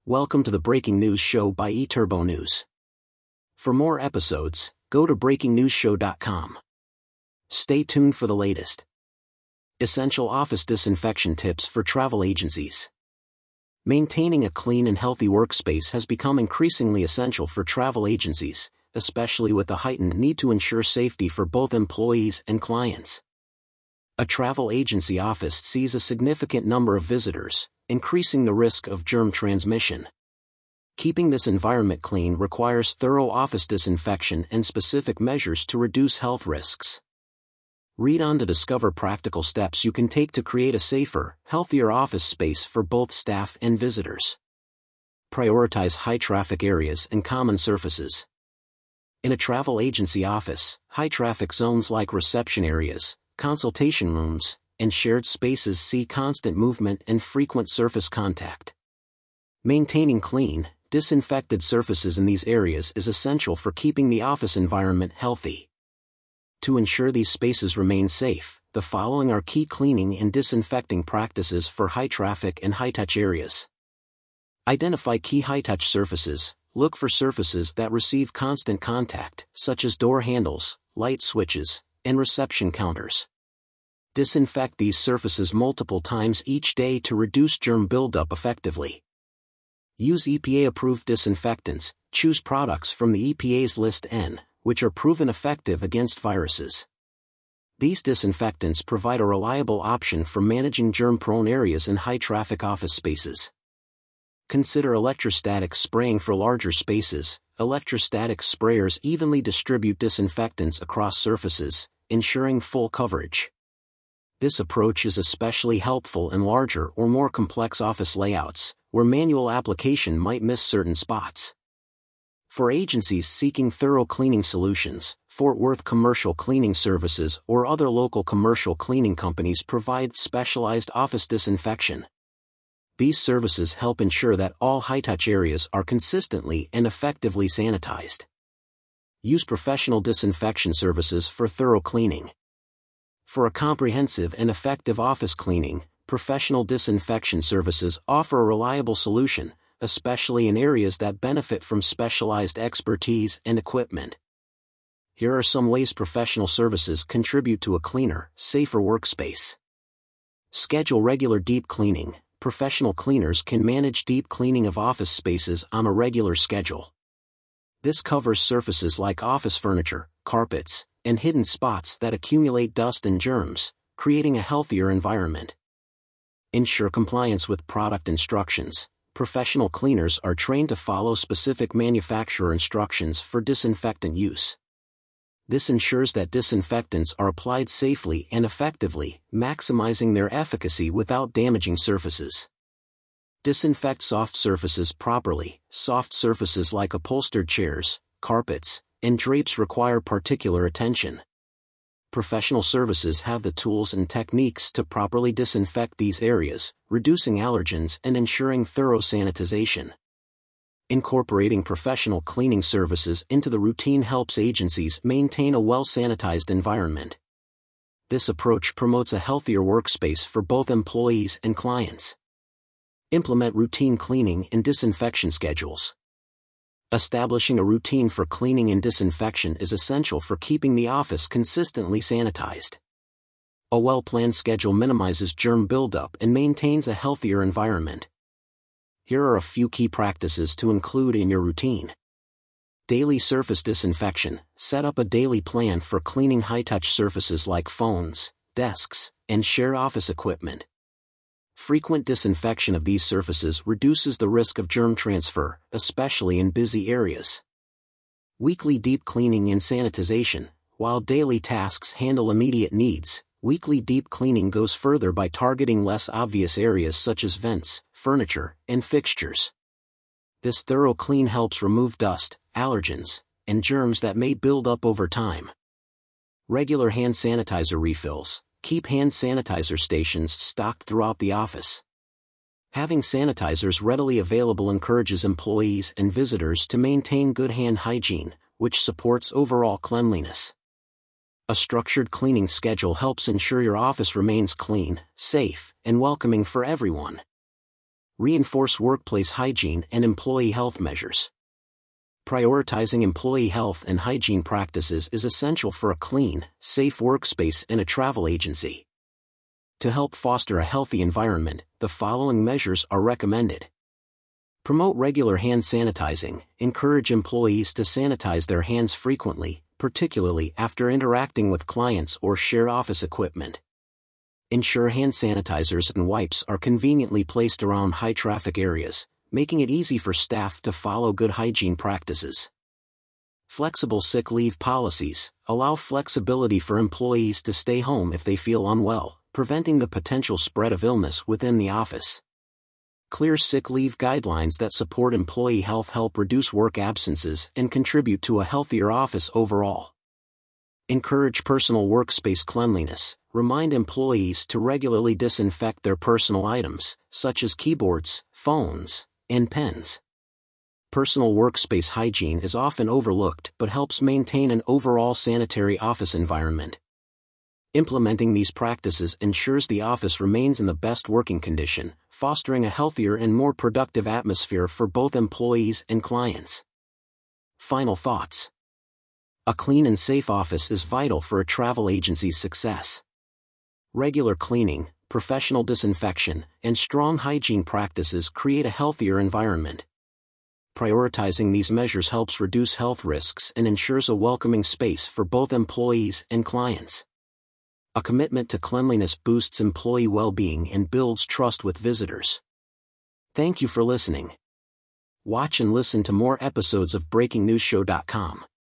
Welcome to the Breaking News Show by eTurbo News. For more episodes, go to breakingnewsshow.com. Stay tuned for the latest. Essential office disinfection tips for travel agencies. Maintaining a clean and healthy workspace has become increasingly essential for travel agencies, especially with the heightened need to ensure safety for both employees and clients. A travel agency office sees a significant number of visitors, increasing the risk of germ transmission. Keeping this environment clean requires thorough office disinfection and specific measures to reduce health risks. Read on to discover practical steps you can take to create a safer, healthier office space for both staff and visitors. Prioritize high-traffic areas and common surfaces. In a travel agency office, high-traffic zones like reception areas, consultation rooms, and shared spaces see constant movement and frequent surface contact. Maintaining clean, disinfected surfaces in these areas is essential for keeping the office environment healthy. To ensure these spaces remain safe, the following are key cleaning and disinfecting practices for high-traffic and high-touch areas. Identify key high-touch surfaces. Look for surfaces that receive constant contact, such as door handles, light switches, and reception counters. Disinfect these surfaces multiple times each day to reduce germ buildup effectively. Use EPA-approved disinfectants. Choose products from the EPA's List N, which are proven effective against viruses. These disinfectants provide a reliable option for managing germ-prone areas in high-traffic office spaces. Consider electrostatic spraying for larger spaces. Electrostatic sprayers evenly distribute disinfectants across surfaces, ensuring full coverage. This approach is especially helpful in larger or more complex office layouts, where manual application might miss certain spots. For agencies seeking thorough cleaning solutions, Fort Worth Commercial Cleaning Services or other local commercial cleaning companies provide specialized office disinfection. These services help ensure that all high-touch areas are consistently and effectively sanitized. Use professional disinfection services for thorough cleaning. For a comprehensive and effective office cleaning, professional disinfection services offer a reliable solution, especially in areas that benefit from specialized expertise and equipment. Here are some ways professional services contribute to a cleaner, safer workspace. Schedule regular deep cleaning. Professional cleaners can manage deep cleaning of office spaces on a regular schedule. This covers surfaces like office furniture, carpets, and hidden spots that accumulate dust and germs, creating a healthier environment. Ensure compliance with product instructions. Professional cleaners are trained to follow specific manufacturer instructions for disinfectant use. This ensures that disinfectants are applied safely and effectively, maximizing their efficacy without damaging surfaces. Disinfect soft surfaces properly. Soft surfaces like upholstered chairs, carpets, and drapes require particular attention. Professional services have the tools and techniques to properly disinfect these areas, reducing allergens and ensuring thorough sanitization. Incorporating professional cleaning services into the routine helps agencies maintain a well-sanitized environment. This approach promotes a healthier workspace for both employees and clients. Implement routine cleaning and disinfection schedules. Establishing a routine for cleaning and disinfection is essential for keeping the office consistently sanitized. A well-planned schedule minimizes germ buildup and maintains a healthier environment. Here are a few key practices to include in your routine. Daily surface disinfection. Set up a daily plan for cleaning high-touch surfaces like phones, desks, and shared office equipment. Frequent disinfection of these surfaces reduces the risk of germ transfer, especially in busy areas. Weekly deep cleaning and sanitization. While daily tasks handle immediate needs, weekly deep cleaning goes further by targeting less obvious areas such as vents, furniture, and fixtures. This thorough clean helps remove dust, allergens, and germs that may build up over time. Regular hand sanitizer refills. Keep hand sanitizer stations stocked throughout the office. Having sanitizers readily available encourages employees and visitors to maintain good hand hygiene, which supports overall cleanliness. A structured cleaning schedule helps ensure your office remains clean, safe, and welcoming for everyone. Reinforce workplace hygiene and employee health measures. Prioritizing employee health and hygiene practices is essential for a clean, safe workspace and a travel agency. To help foster a healthy environment, the following measures are recommended. Promote regular hand sanitizing. Encourage employees to sanitize their hands frequently, particularly after interacting with clients or share office equipment. Ensure hand sanitizers and wipes are conveniently placed around high-traffic areas, making it easy for staff to follow good hygiene practices. Flexible sick leave policies. Allow flexibility for employees to stay home if they feel unwell, preventing the potential spread of illness within the office. Clear sick leave guidelines that support employee health help reduce work absences and contribute to a healthier office overall. Encourage personal workspace cleanliness. Remind employees to regularly disinfect their personal items, such as keyboards, phones, and pens. Personal workspace hygiene is often overlooked but helps maintain an overall sanitary office environment. Implementing these practices ensures the office remains in the best working condition, fostering a healthier and more productive atmosphere for both employees and clients. Final thoughts. A clean and safe office is vital for a travel agency's success. Regular cleaning, professional disinfection, and strong hygiene practices create a healthier environment. Prioritizing these measures helps reduce health risks and ensures a welcoming space for both employees and clients. A commitment to cleanliness boosts employee well-being and builds trust with visitors. Thank you for listening. Watch and listen to more episodes of BreakingNewsShow.com.